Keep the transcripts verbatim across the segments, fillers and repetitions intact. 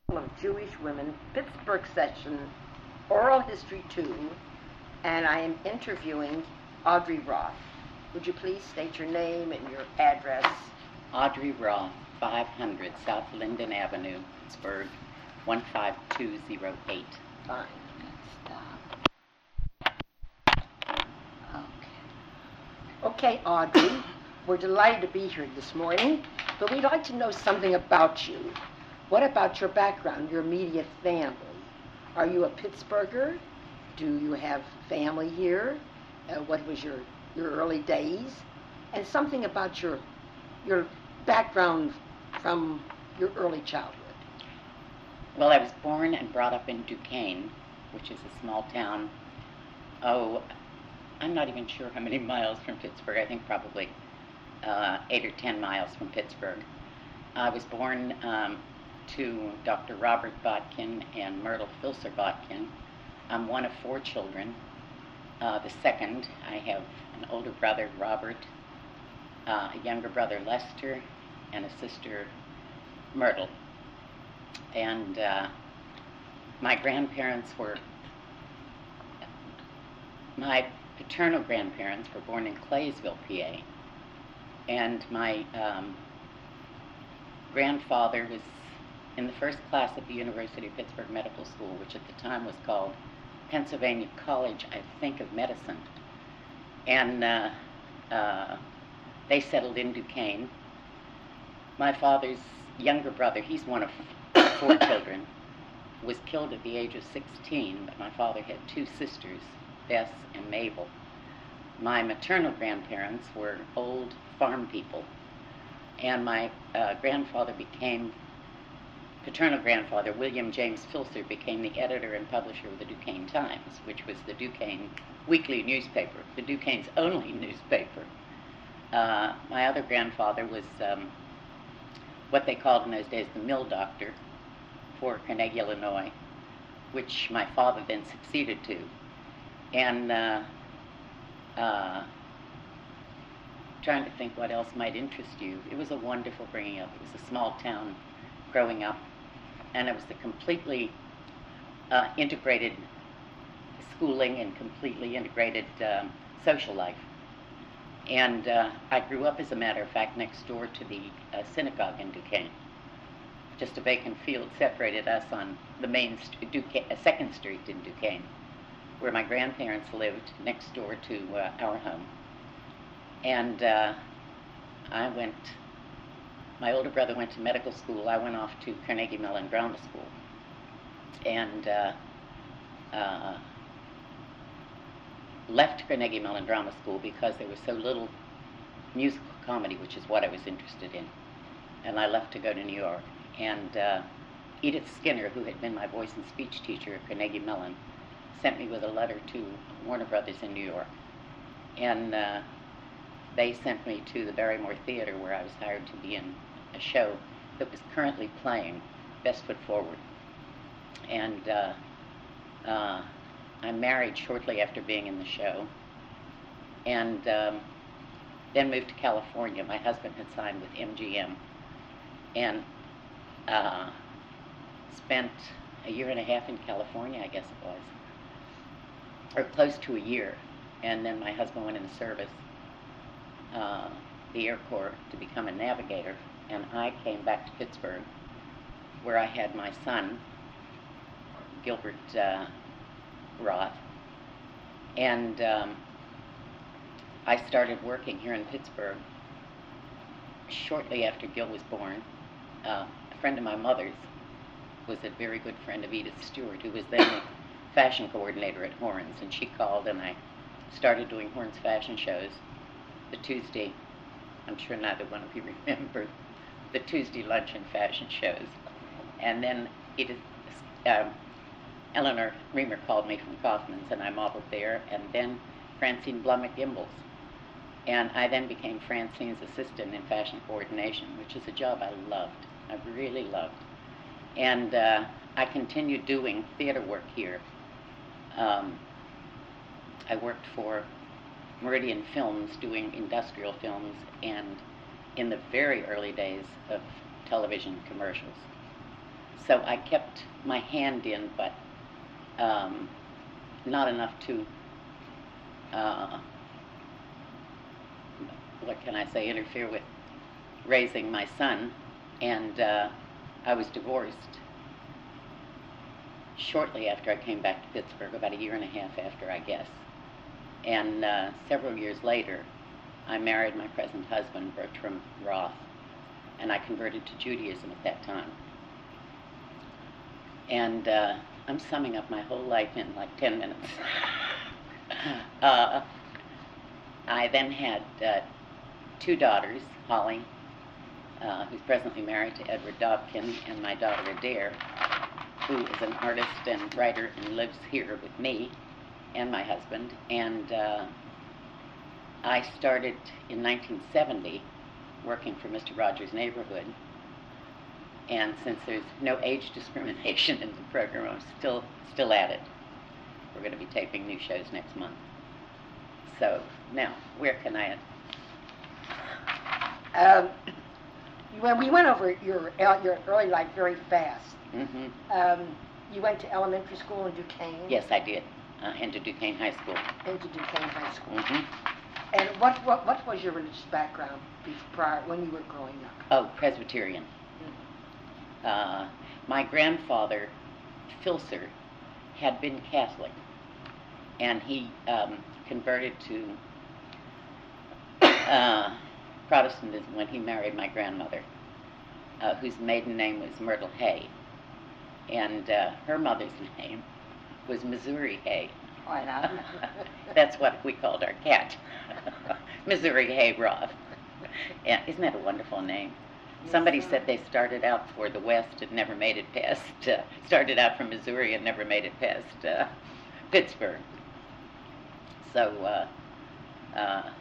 of Jewish Women, Pittsburgh session, Oral History two, and I am interviewing Audrey Roth. Would you please state your name and your address? Audrey Roth, five hundred South Linden Avenue, Pittsburgh, one five two zero eight. Fine. Okay. Okay, Audrey, we're delighted to be here this morning, but we'd like to know something about you. What about your background, your immediate family? Are you a Pittsburgher? Do you have family here? Uh, what was your, your early days? And something about your, your background from your early childhood. Well, I was born and brought up in Duquesne, which is a small town. Oh, I'm not even sure how many miles from Pittsburgh. I think probably uh, eight or ten miles from Pittsburgh. I was born um, to Doctor Robert Botkin and Myrtle Filser Botkin. I'm one of four children. Uh, the second, I have an older brother, Robert, uh, a younger brother, Lester, and a sister, Myrtle. And uh, my grandparents were, my paternal grandparents were born in Claysville, P A. And my um, grandfather was in the first class at the University of Pittsburgh Medical School, which at the time was called Pennsylvania College, I think, of Medicine. And uh, uh, they settled in Duquesne. My father's younger brother, he's one of four children, was killed at the age of sixteen, but my father had two sisters, Bess and Mabel. My maternal grandparents were old farm people, and my uh, grandfather became, paternal grandfather, William James Filser, became the editor and publisher of the Duquesne Times, which was the Duquesne weekly newspaper, the Duquesne's only newspaper. Uh, my other grandfather was um, what they called in those days the mill doctor for Carnegie, Illinois, which my father then succeeded to. And uh, uh, trying to think what else might interest you. It was a wonderful bringing up. It was a small town growing up, and it was a completely uh, integrated schooling and completely integrated um, social life. And uh, I grew up, as a matter of fact, next door to the uh, synagogue in Duquesne. Just a vacant field separated us on the main st- Duquesne, uh, second Street in Duquesne, where my grandparents lived next door to uh, our home. And uh, I went, my older brother went to medical school. I went off to Carnegie Mellon Drama School. And uh, uh, left Carnegie Mellon Drama School because there was so little musical comedy, which is what I was interested in. And I left to go to New York. And uh, Edith Skinner, who had been my voice and speech teacher at Carnegie Mellon, sent me with a letter to Warner Brothers in New York. And uh, they sent me to the Barrymore Theater, where I was hired to be in a show that was currently playing, Best Foot Forward. And uh, uh, I married shortly after being in the show, and um, then moved to California. My husband had signed with M G M, and uh, spent a year and a half in California, I guess it was, or close to a year. And then my husband went in the service, uh, the Air Corps, to become a navigator, and I came back to Pittsburgh, where I had my son, Gilbert uh, Roth, and um, I started working here in Pittsburgh shortly after Gil was born. Uh, a friend of my mother's was a very good friend of Edith Stewart, who was then the fashion coordinator at Horns, and she called, and I started doing Horns fashion shows the Tuesday, I'm sure neither one of you remember, the Tuesday luncheon fashion shows. And then Edith, um, Eleanor Reamer called me from Kaufman's, and I modeled there, and then Francine Blum at Gimbel's. And I then became Francine's assistant in fashion coordination, which is a job I loved, I really loved. And uh, I continued doing theater work here. Um, I worked for Meridian Films doing industrial films, and in the very early days of television commercials. so I kept my hand in, but um, not enough to, uh, what can I say, interfere with raising my son. And uh, I was divorced shortly after I came back to Pittsburgh, about a year and a half after, I guess. And uh, several years later, I married my present husband, Bertram Roth, and I converted to Judaism at that time. And uh, I'm summing up my whole life in like ten minutes. uh, I then had uh, two daughters, Holly, uh, who's presently married to Edward Dobkin, and my daughter Adair, who is an artist and writer and lives here with me and my husband. And uh, I started in nineteen seventy working for Mister Rogers' Neighborhood. And since there's no age discrimination in the program, I'm still still at it. We're going to be taping new shows next month. So now, where can I? Um, when we went over your your early life very fast. Mm-hmm. Um, you went to elementary school in Duquesne. Yes, I did. Uh, into Duquesne High School. Into Duquesne High School. Mm-hmm. And what, what what was your religious background before, prior when you were growing up? Oh, Presbyterian. Uh, my grandfather, Filser, had been Catholic, and he um, converted to uh, Protestantism when he married my grandmother, uh, whose maiden name was Myrtle Hay, and uh, her mother's name was Missouri Hay. Oh, I know. That's what we called our cat, Missouri Hay Roth. Yeah, isn't that a wonderful name? Somebody said they started out for the West and never made it past, uh, started out from Missouri and never made it past uh, Pittsburgh. So, uh, uh,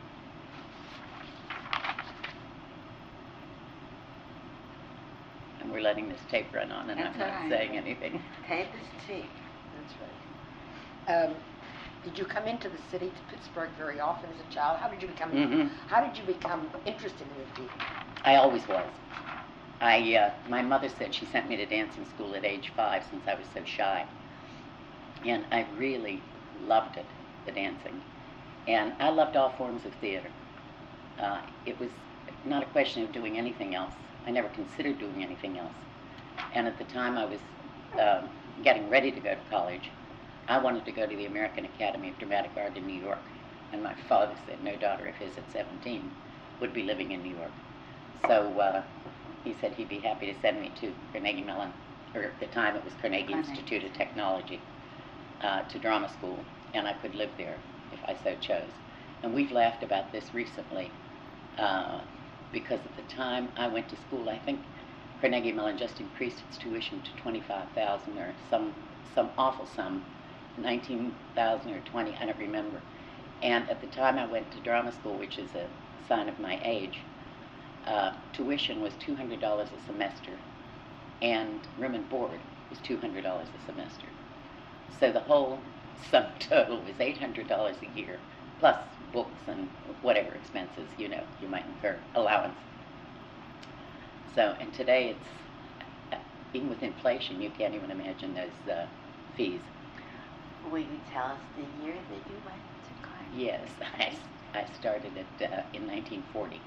and we're letting this tape run on and That's I'm not all right. saying anything. Tape is cheap. That's right. Um, did you come into the city to Pittsburgh very often as a child? How did you become? Mhm. How did you become interested in the theater? I always was. I, uh, my mother said she sent me to dancing school at age five since I was so shy. And I really loved it, the dancing. And I loved all forms of theater. Uh, it was not a question of doing anything else. I never considered doing anything else. And at the time I was uh, getting ready to go to college, I wanted to go to the American Academy of Dramatic Art in New York. And my father said no daughter of his at seventeen would be living in New York. So uh, he said he'd be happy to send me to Carnegie Mellon, or at the time it was Carnegie Carnegie. Institute of Technology, uh, to drama school, and I could live there if I so chose. And we've laughed about this recently, uh, because at the time I went to school, I think Carnegie Mellon just increased its tuition to twenty-five thousand dollars or some, some awful sum, nineteen thousand dollars or twenty, I don't remember. And at the time I went to drama school, which is a sign of my age, Uh, tuition was two hundred dollars a semester, and room and board was two hundred dollars a semester. So the whole sum total was eight hundred dollars a year, plus books and whatever expenses, you know, you might incur, allowance. So, and today it's, uh, even with inflation, you can't even imagine those uh, fees. Will you tell us the year that you went to Carnegie? Yes, I, I started it uh, in nineteen forty.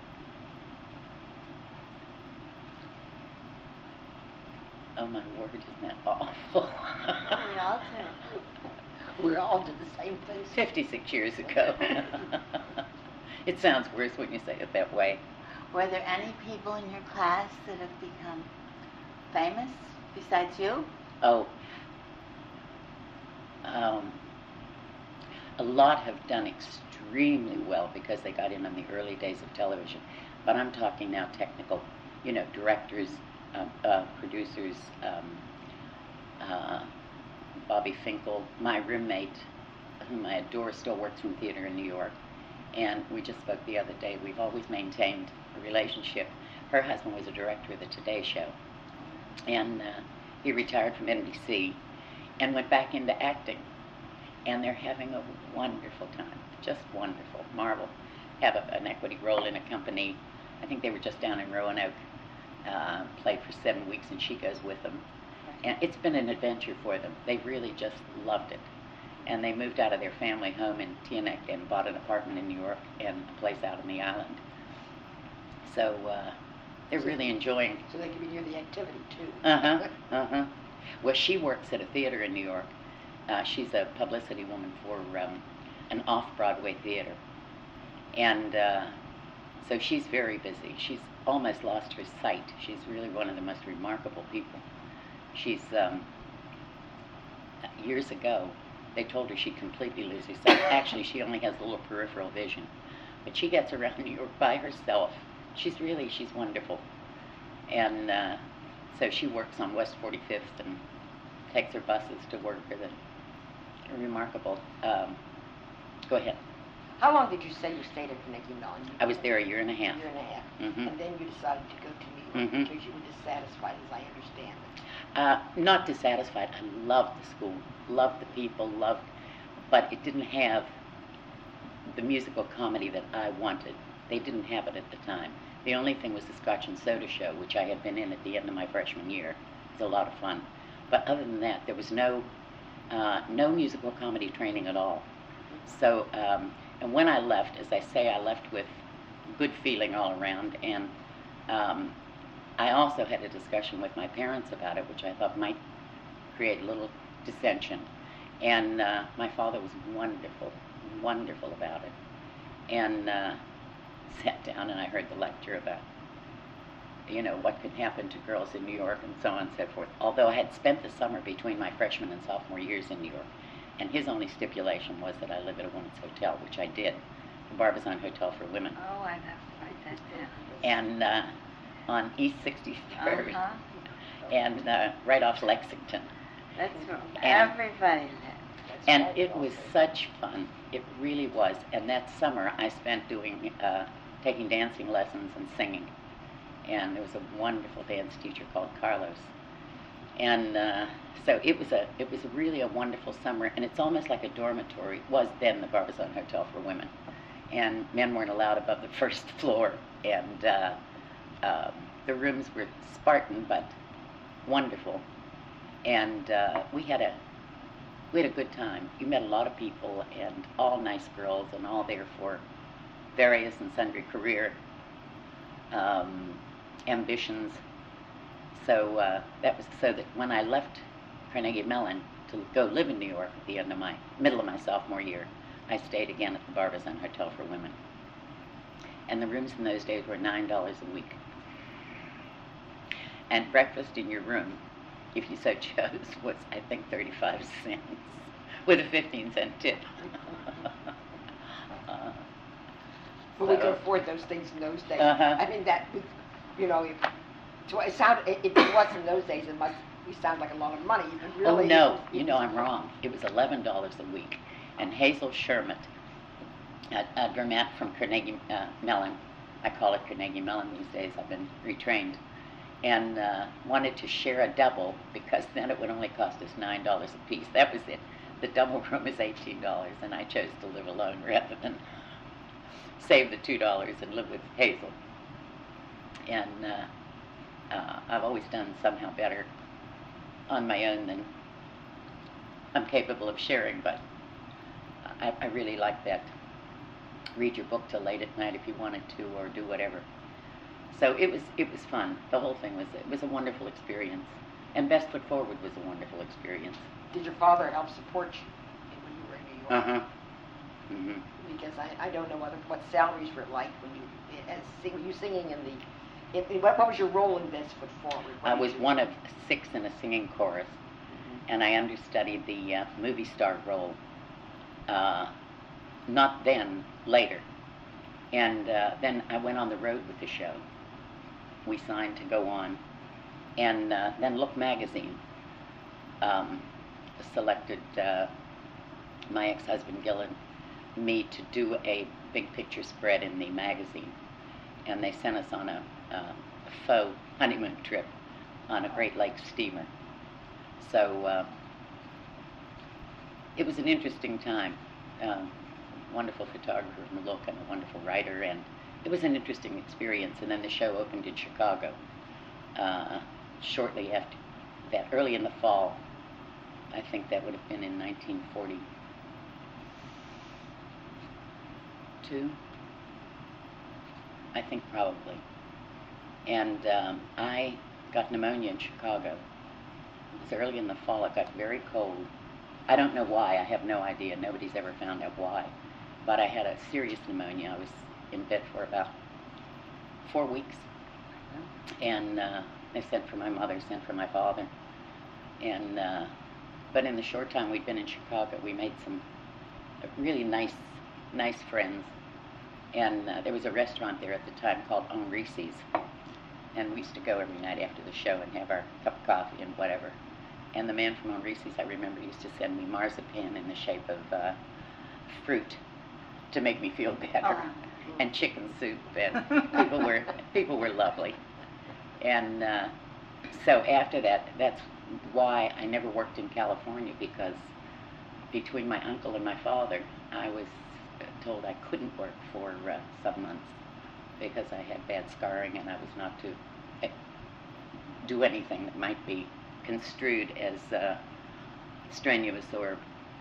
Oh my word, isn't that awful? We all do. We all did the same thing. fifty-six years ago. It sounds worse when you say it that way. Were there any people in your class that have become famous besides you? Oh, um, a lot have done extremely well because they got in on the early days of television. But I'm talking now technical, you know, directors, uh, uh, producers, um, uh, Bobby Finkel, my roommate, whom I adore, still works in theater in New York. And we just spoke the other day. We've always maintained a relationship. Her husband was a director of the Today Show. And uh, he retired from N B C and went back into acting. And they're having a wonderful time, just wonderful. Marvel have a, an equity role in a company. I think they were just down in Roanoke uh, play for seven weeks, and she goes with them. And it's been an adventure for them. They really just loved it. And they moved out of their family home in Teaneck and bought an apartment in New York and a place out on the island. So uh, they're really enjoying. So they can be near the activity too. Uh-huh, uh-huh. Well, she works at a theater in New York. Uh, she's a publicity woman for um, an off-Broadway theater. And uh, so she's very busy. She's almost lost her sight. She's really one of the most remarkable people. She's, um, years ago, they told her she'd completely lose her sight. Actually, she only has a little peripheral vision. But she gets around New York by herself. She's really, she's wonderful. And uh, so she works on West forty-fifth and takes her buses to work. They're remarkable. Um, go ahead. How long did you say you stayed at Carnegie Mellon? I was there a year and a half. A year and a half. Mm-hmm. And then you decided to go to New York Mhm. because you were dissatisfied, as I understand it. Uh, not dissatisfied. I loved the school, loved the people, loved, but it didn't have the musical comedy that I wanted. They didn't have it at the time. The only thing was the Scotch and Soda show, which I had been in at the end of my freshman year. It was a lot of fun. But other than that, there was no uh, no musical comedy training at all. So, um, and when I left, as I say, I left with good feeling all around, and um, I also had a discussion with my parents about it, which I thought might create a little dissension. And uh, my father was wonderful, wonderful about it. And uh, sat down and I heard the lecture about, you know, what could happen to girls in New York and so on and so forth. Although I had spent the summer between my freshman and sophomore years in New York, and his only stipulation was that I live at a women's hotel, which I did, the Barbizon Hotel for Women. Oh, I'd have to write that down. And uh, on East sixty-third, Uh-huh. and uh, right off Lexington. That's what And- everybody lives. That's And right, it was also. such fun. It really was. And that summer I spent doing, uh, taking dancing lessons and singing. And there was a wonderful dance teacher called Carlos. And uh, so it was a, it was really a wonderful summer. And it's almost like a dormitory. It was then the Barbizon Hotel for Women. And men weren't allowed above the first floor. And uh, uh, the rooms were Spartan, but wonderful. And uh, we had a we had a good time. You met a lot of people, and all nice girls, and all there for various and sundry career um, ambitions. So uh, that was so that when I left Carnegie Mellon to go live in New York at the end of my middle of my sophomore year, I stayed again at the Barbizon Hotel for Women. And the rooms in those days were nine dollars a week. And breakfast in your room, if you so chose, was, I think, thirty-five cents, with a fifteen cent tip. uh, But we could so- afford those things in those days. Uh-huh. I mean, that, would- you know, if, so it sounded, if it was in those days, it must, we sound like a lot of money, but Oh, really. no, it- you know I'm wrong. It was eleven dollars a week. And Hazel Sherman, a, a dramatic from Carnegie uh, Mellon, I call it Carnegie Mellon these days, I've been retrained, and uh, wanted to share a double because then it would only cost us nine dollars a piece. That was it. The double room is eighteen dollars, and I chose to live alone rather than save the two dollars and live with Hazel. And uh, uh, I've always done somehow better on my own than I'm capable of sharing, but I, I really like that. Read your book till late at night if you wanted to, or do whatever. So it was it was fun. The whole thing was it was a wonderful experience, and Best Foot Forward was a wonderful experience. Did your father help support you when you were in New York? Uh huh. Mhm. Because I, I don't know what, what salaries were like when you, as sing, were you singing in the, in, in- what, what was your role in Best Foot Forward? What I did was you- one of six in a singing chorus, and I understudied the uh, movie star role. Uh, not then, later. And uh, then I went on the road with the show. We signed to go on. And uh, then Look Magazine um, selected uh, my ex-husband Gillen, me to do a big picture spread in the magazine. And they sent us on a, uh, a faux honeymoon trip on a Great Lakes steamer. So uh, it was an interesting time. Um, wonderful photographer from Look and a wonderful writer, and it was an interesting experience. And then the show opened in Chicago, uh, shortly after that, early in the fall. I think that would have been in nineteen forty-two. I think probably. And um, I got pneumonia in Chicago. It was early in the fall. It got very cold. I don't know why. I have no idea. Nobody's ever found out why. But I had a serious pneumonia. I was in bed for about four weeks. And uh, they sent for my mother, sent for my father. And uh, but in the short time we'd been in Chicago, we made some really nice, nice friends. And uh, there was a restaurant there at the time called Henri's. And we used to go every night after the show and have our cup of coffee and whatever. And the man from Henri's, I remember, used to send me marzipan in the shape of uh, fruit to make me feel better, Oh. and chicken soup, and people were people were lovely. And uh, so after that, that's why I never worked in California, because between my uncle and my father, I was told I couldn't work for uh, some months because I had bad scarring and I was not to uh, do anything that might be construed as uh, strenuous or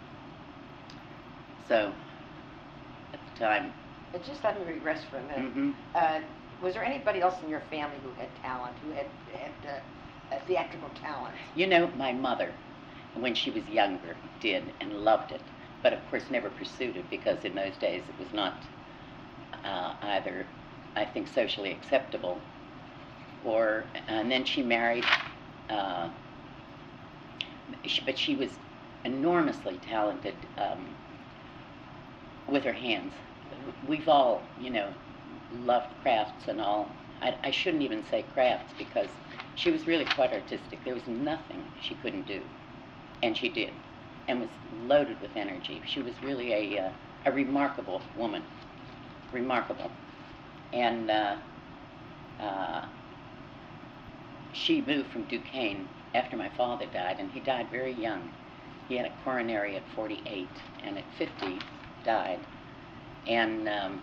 so. At the time, And just let me regress for a minute. Mhm. Uh, was there anybody else in your family who had talent, who had, had uh, a theatrical talent? you know, my mother, when she was younger, did and loved it, but of course never pursued it because in those days it was not uh, either, I think, socially acceptable, or, and then she married, uh, she, but she was enormously talented um, with her hands. We've all, you know, loved crafts and all. I, I shouldn't even say crafts because she was really quite artistic. There was nothing she couldn't do, and she did, and was loaded with energy. She was really a uh, a remarkable woman, remarkable, and uh, uh, she moved from Duquesne after my father died, and he died very young. He had a coronary at forty-eight, and at fifty died. And um,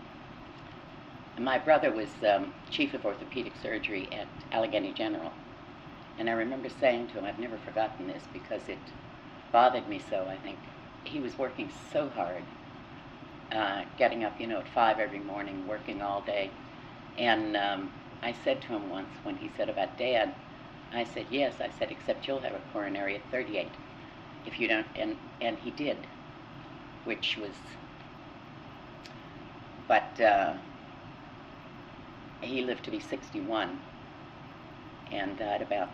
my brother was um, chief of orthopedic surgery at Allegheny General. And I remember saying to him, I've never forgotten this because it bothered me so, I think. He was working so hard, uh, getting up, you know, at five every morning, working all day. And um, I said to him once when he said about Dad, I said, yes, I said, except you'll have a coronary at thirty-eight if you don't, and, and he did, which was, but uh, he lived to be sixty-one and died about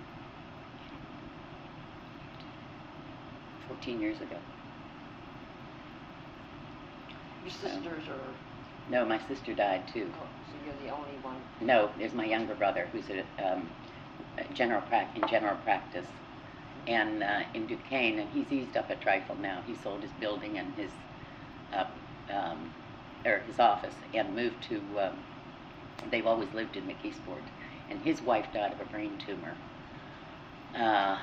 fourteen years ago. Your sisters are, No, my sister died too. oh, so you're the only one. No, there's my younger brother who's a, um, a general prac- in general practice and uh, in Duquesne, and he's eased up a trifle now. He sold his building and his uh, um, or his office and moved to. Um, they've always lived in McKeesport, and his wife died of a brain tumor uh,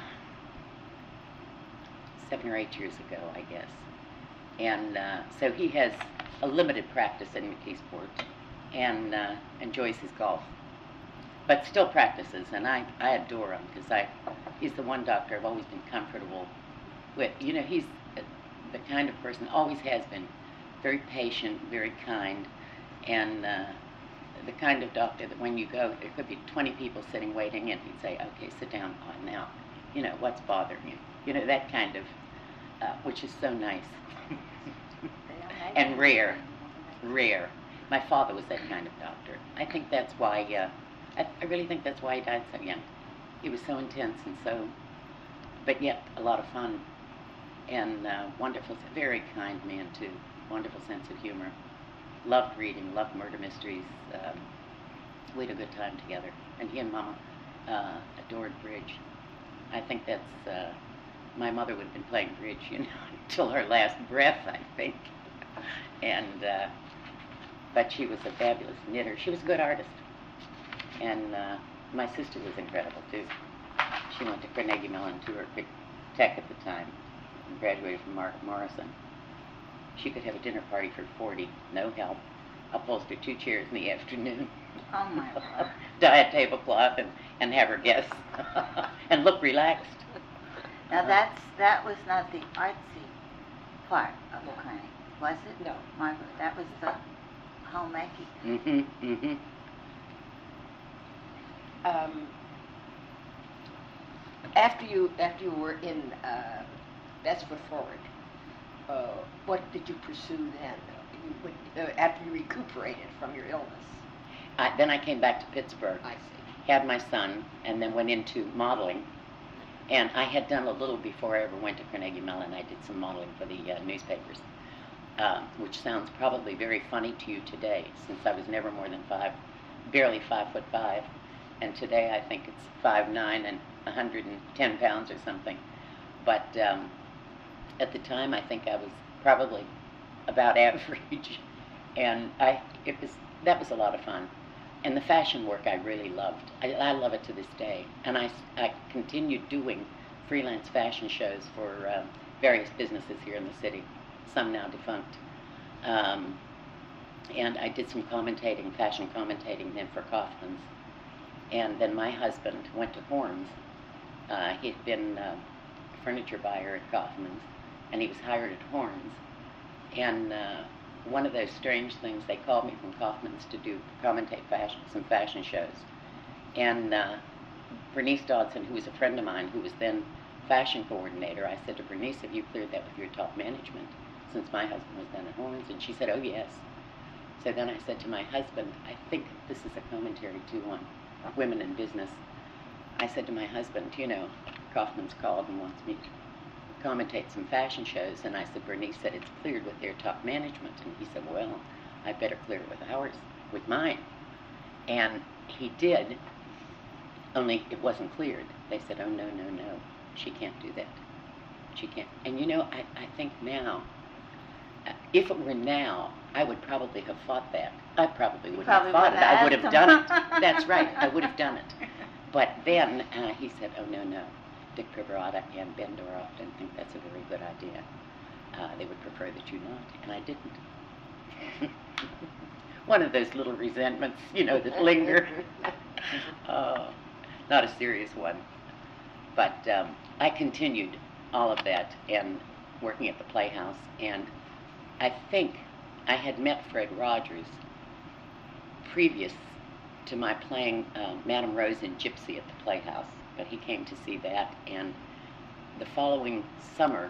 seven or eight years ago, I guess. And uh, so he has a limited practice in McKeesport and uh, enjoys his golf, but still practices, and I, I adore him because I he's the one doctor I've always been comfortable with. You know, he's the kind of person, always has been, very patient, very kind, and uh, the kind of doctor that when you go, there could be twenty people sitting waiting, and he'd say, okay, sit down on now, you know, what's bothering you? You know, that kind of, uh, which is so nice. And rare, rare. My father was that kind of doctor. I think that's why, uh, I, I really think that's why he died so young. He was so intense and so, but yet a lot of fun and uh, wonderful, very kind man too, wonderful sense of humor. Loved reading, loved murder mysteries. Um, we had a good time together. And he and Mama uh, adored bridge. I think that's, uh, my mother would have been playing bridge, you know, until her last breath, I think. And, uh, but she was a fabulous knitter. She was a good artist. And uh, my sister was incredible, too. She went to Carnegie Mellon, to her big tech at the time, and graduated from Mark Morrison. She could have a dinner party for forty, no help, upholster two chairs in the afternoon. Oh, my Lord. Dye a tablecloth and, and have her guests and look relaxed. Now, that's, that was not the artsy part of No. the clinic, was it? No. Margaret, that was the homemaking. Mm-hmm, mm-hmm. Um, after you after you were in uh, Best Foot Forward, uh, what did you pursue then? You would, uh, after you recuperated from your illness, I, then I came back to Pittsburgh, I see. had my son, and then went into modeling. And I had done a little before I ever went to Carnegie Mellon. I did some modeling for the uh, newspapers, uh, which sounds probably very funny to you today, since I was never more than five, barely five foot five. And today I think it's five nine and one hundred ten pounds or something. But um, at the time I think I was probably about average, and I it was that was a lot of fun. And the fashion work I really loved. I, I love it to this day. And I, I continued doing freelance fashion shows for uh, various businesses here in the city, some now defunct. Um, and I did some commentating, fashion commentating then for Kaufman's. And then my husband went to Horns. Uh, he'd been uh, a furniture buyer at Kaufman's, and he was hired at Horns. And uh, one of those strange things, they called me from Kaufman's to do commentate fashion, some fashion shows. And uh, Bernice Dodson, who was a friend of mine, who was then fashion coordinator, I said to Bernice, have you cleared that with your top management, since my husband was then at Horns? And she said, oh yes. So then I said to my husband, I think this is a commentary too on women in business. I said to my husband, you know, Kaufman's called and wants me to commentate some fashion shows. And I said, Bernice said it's cleared with their top management. And he said, well, I better clear it with ours, with mine. And he did, only it wasn't cleared. They said, oh, no, no, no, she can't do that. She can't. And you know, I, I think now, uh, if it were now, I would probably have fought that. I probably wouldn't probably have fought it. wouldn't I have would have asked done him. it. That's right. I would have done it. But then uh, he said, oh, no, no. Dick Priverada and Ben Doroff didn't think that's a very good idea. Uh, they would prefer that you not. And I didn't. One of those little resentments, you know, that linger. uh, not a serious one. But um, I continued all of that and working at the Playhouse. And I think I had met Fred Rogers previous to my playing uh, Madame Rose in Gypsy at the Playhouse, but he came to see that. And the following summer,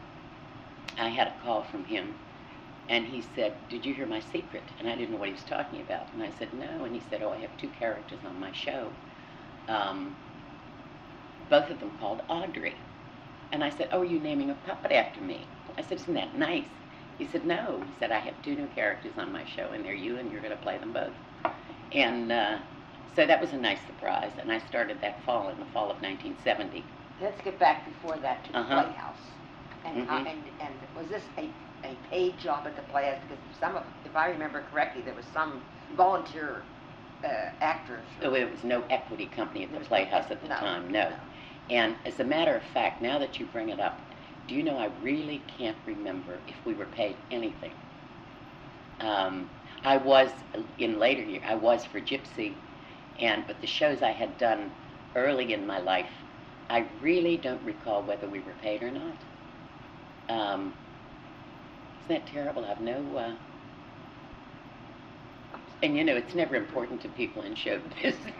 I had a call from him, and he said, did you hear my secret? And I didn't know what he was talking about. And I said, no. And he said, oh, I have two characters on my show, um, both of them called Audrey. And I said, oh, are you naming a puppet after me? I said, isn't that nice? He said, no. He said, I have two new characters on my show, and they're you, and you're going to play them both. And uh, so that was a nice surprise, and I started that fall, in the fall of nineteen seventy. Let's get back before that to the Uh-huh. Playhouse. And, uh, Mhm. and and was this a, a paid job at the Playhouse? Because some of, if I remember correctly, there was some volunteer uh, actors. So there was no equity company at There the was no Playhouse equi- at the no, time, no. no. And as a matter of fact, now that you bring it up, do you know I really can't remember if we were paid anything. Um, I was, in later years, I was for Gypsy, and but the shows I had done early in my life, I really don't recall whether we were paid or not. Um, isn't that terrible? I have no, uh, and you know, it's never important to people in show business.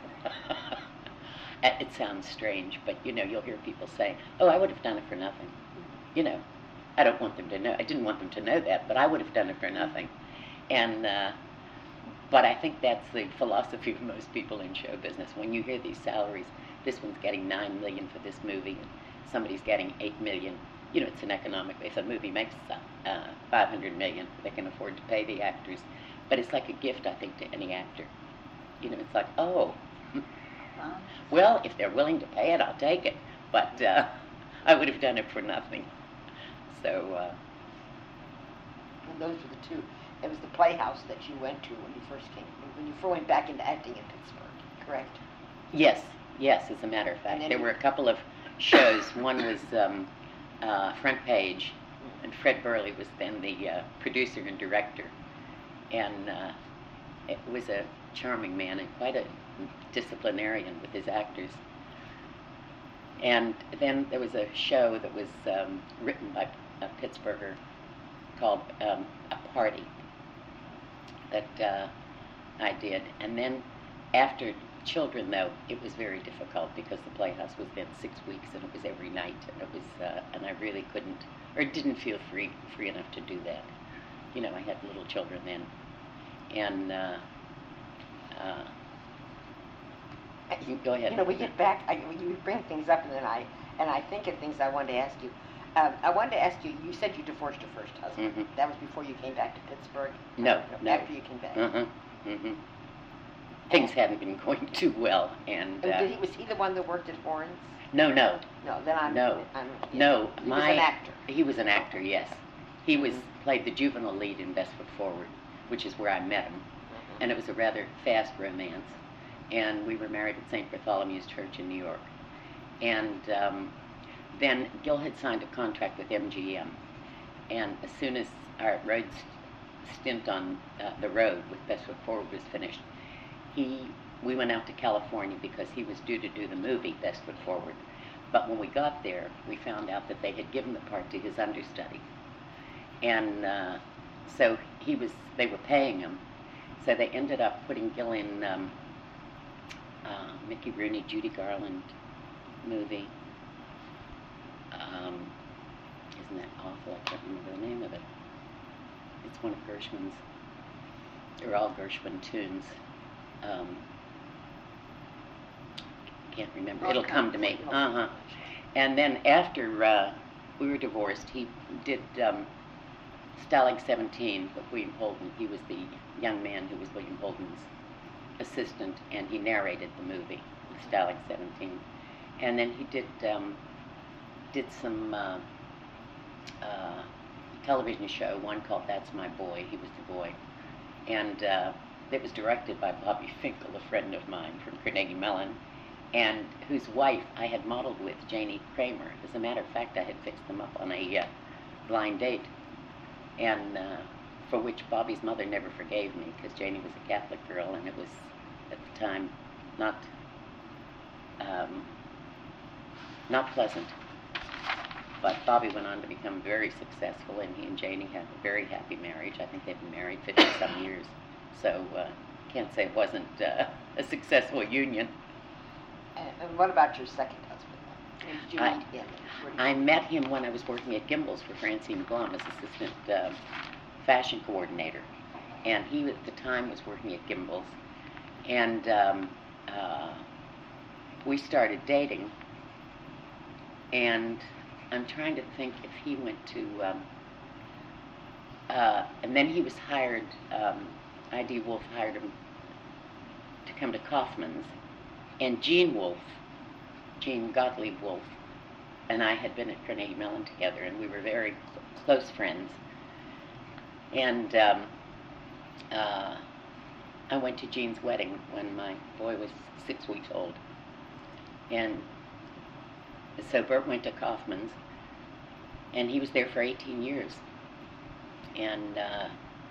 It sounds strange, but you know, you'll hear people say, oh, I would have done it for nothing. You know, I don't want them to know, I didn't want them to know that, but I would have done it for nothing. And, uh, but I think that's the philosophy of most people in show business. When you hear these salaries, this one's getting nine million for this movie, and somebody's getting eight million. You know, it's an economic, if a movie makes uh, five hundred million, they can afford to pay the actors. But it's like a gift, I think, to any actor. You know, it's like, oh, well, if they're willing to pay it, I'll take it. But uh, I would have done it for nothing. So, uh, And those were the two. It was the Playhouse that you went to when you first came, when you first went back into acting in Pittsburgh, correct? yes, yes, as a matter of And fact. then There you- were a couple of shows. One was um, uh, Front Page, and Fred Burley was then the uh, producer and director. And uh, it was a charming man and quite a disciplinarian with his actors. And then there was a show that was um, written by a Pittsburgher called um, A Party that uh, I did. And then after Children, though, it was very difficult because the Playhouse was then six weeks and it was every night, and it was, uh, and I really couldn't, or didn't feel free free enough to do that. You know, I had little children then, and uh, uh, you go ahead. You know, we get back, I, you bring things up, and then I, and I think of things I wanted to ask you. Um, I wanted to ask you, you said you divorced your first husband. Mhm. That was before you came back to Pittsburgh? No, no. After you came back? Uh-huh. Mm-hmm. Things hadn't been going too well, and And uh, did he, was he the one that worked at Horns? no, no, No, then I'm, No. I'm, no. he my was an actor. He was an actor, yes. He was Mhm. played the juvenile lead in Best Foot Forward, which is where I met him, Mhm. and it was a rather fast romance. And we were married at Saint Bartholomew's Church in New York. And um, then Gil had signed a contract with M G M, and as soon as our road st- stint on uh, the road with Best Foot Forward was finished, he we went out to California because he was due to do the movie Best Foot Forward. But when we got there, we found out that they had given the part to his understudy, and uh, so he was they were paying him. So they ended up putting Gil in um, uh, Mickey Rooney, Judy Garland movie. Um, isn't that awful? I can't remember the name of it. It's one of Gershwin's. They're all Gershwin tunes. Um, can't remember. Oh, It'll okay. come to me. Oh. Uh huh. And then after uh, we were divorced, he did um, Stalag seventeen with William Holden. He was the young man who was William Holden's assistant, and he narrated the movie, Stalag seventeen. And then he did um, did some uh, uh, television show, one called That's My Boy. He was the boy. And uh, it was directed by Bobby Finkel, a friend of mine from Carnegie Mellon, and whose wife I had modeled with, Janie Kramer. As a matter of fact, I had fixed them up on a uh, blind date, and uh, for which Bobby's mother never forgave me, because Janie was a Catholic girl, and it was, at the time, not um, not pleasant. But Bobby went on to become very successful, and he and Janie had a very happy marriage. I think they've been married fifty-some years, so uh, can't say it wasn't uh, a successful union. And, and what about your second husband? When did you I- meet him? Where did I you- met him when I was working at Gimbel's for Francine Blum as assistant uh, fashion coordinator, and he at the time was working at Gimbel's, and um, uh, we started dating, and I'm trying to think if he went to, um, uh, and then he was hired, um, I D Wolf hired him to come to Kaufman's, and Gene Wolfe, Gene Gottlieb Wolfe, and I had been at Carnegie Mellon together, and we were very cl- close friends. And um, uh, I went to Gene's wedding when my boy was six weeks old. And so Bert went to Kaufman's, and he was there for eighteen years. And uh,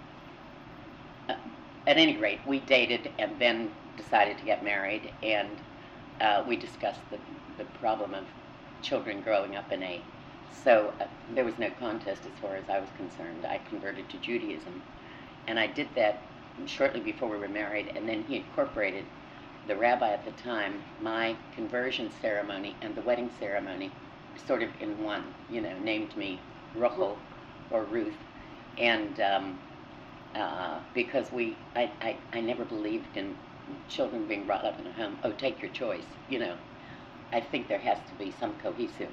uh, at any rate, we dated and then decided to get married, and uh, we discussed the, the problem of children growing up in a, so uh, there was no contest as far as I was concerned. I converted to Judaism, and I did that shortly before we were married, and then he incorporated, the rabbi at the time, my conversion ceremony and the wedding ceremony sort of in one, you know, named me Ruchel or Ruth, and um, uh, because we, I, I, I never believed in children being brought up in a home, oh, take your choice, you know. I think there has to be some cohesive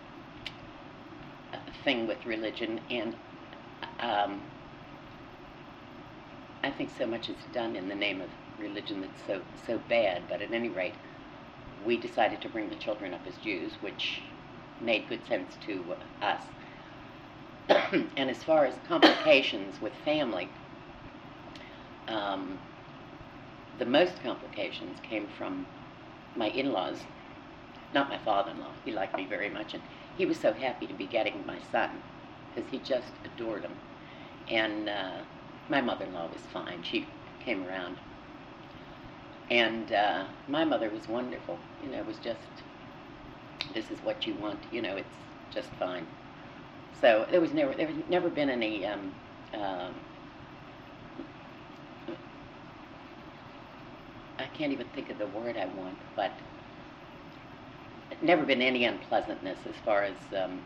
uh, thing with religion, and um, I think so much is done in the name of religion that's so so bad, but at any rate, we decided to bring the children up as Jews, which made good sense to uh, us. And as far as complications with family, um, the most complications came from my in-laws, not my father-in-law. He liked me very much, and he was so happy to be getting my son, because he just adored him. And uh, my mother-in-law was fine. She came around. And uh, my mother was wonderful. You know, it was just, this is what you want. You know, it's just fine. So there was never, there was never been any, um, um, I can't even think of the word I want, but never been any unpleasantness as far as um,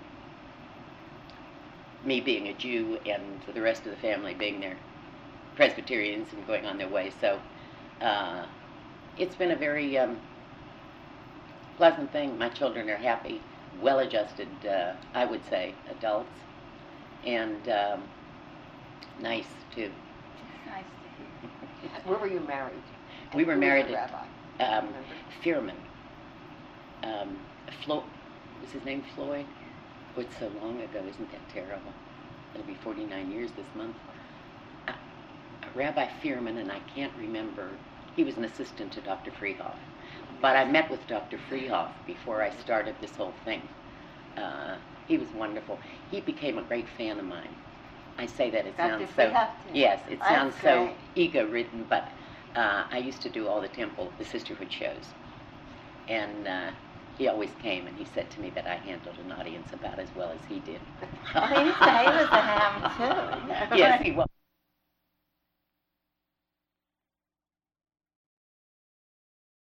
me being a Jew and the rest of the family being their Presbyterians and going on their way. So uh, it's been a very um, pleasant thing. My children are happy, well-adjusted, uh, I would say, adults, and um, nice too. It's nice to hear. Where were you married? We were Who was married the at rabbi? um, Remember? Fearman. Um, Flo- was his name Floyd? Oh, it's so long ago, isn't that terrible? It'll be forty-nine years this month. Uh, Rabbi Fearman, and I can't remember, he was an assistant to Doctor Freehoff. But I met with Doctor Freehoff before I started this whole thing. Uh, he was wonderful. He became a great fan of mine. I say that, it Doctor sounds so, Freehoff did? yes, it That's sounds so great. ego-ridden, but uh, I used to do all the temple, the sisterhood shows. And uh, he always came and he said to me that I handled an audience about as well as he did. Well, he, was, he was a ham too. Yes, he was.